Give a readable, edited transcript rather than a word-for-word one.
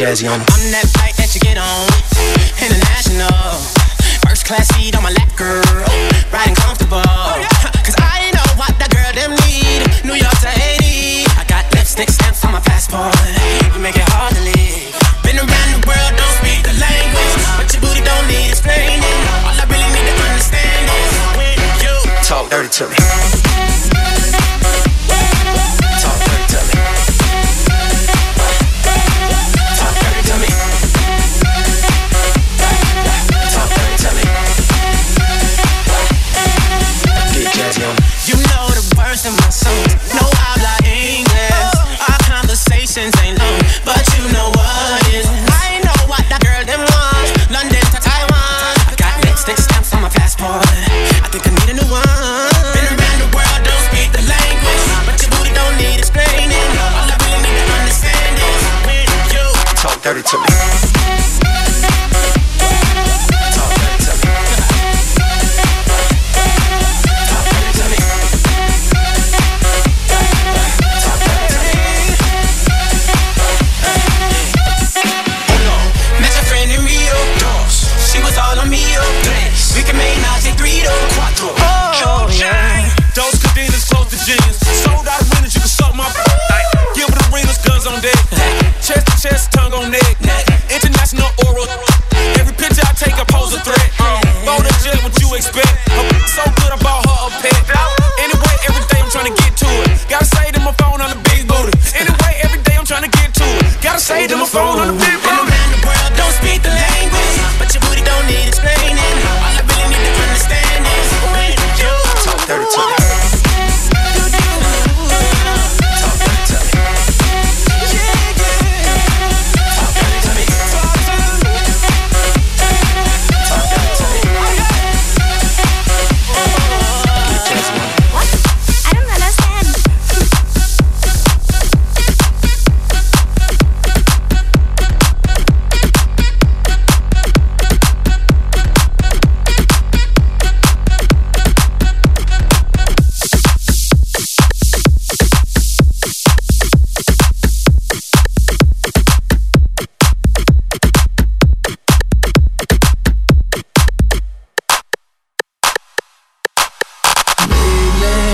Jazzy on. I'm that flight that you get on, international. First class seat on my lap, girl, riding comfortable. Cause I know what that girl them need. New York to Haiti, I got lipstick stamps on my passport. You make it hard to leave. Been around the world, don't speak the language, but your booty don't need explaining. All I really need to understand is when you talk dirty to me. You know the words in my songs, no habla English. Our conversations ain't long, but you know what is. I know what that girl them wants, London to Taiwan. I got lipstick stamps on my passport, I think I need a new one. Been around the world, don't speak the language, but your booty don't need explaining. All I really need to understand is when you talk dirty to me.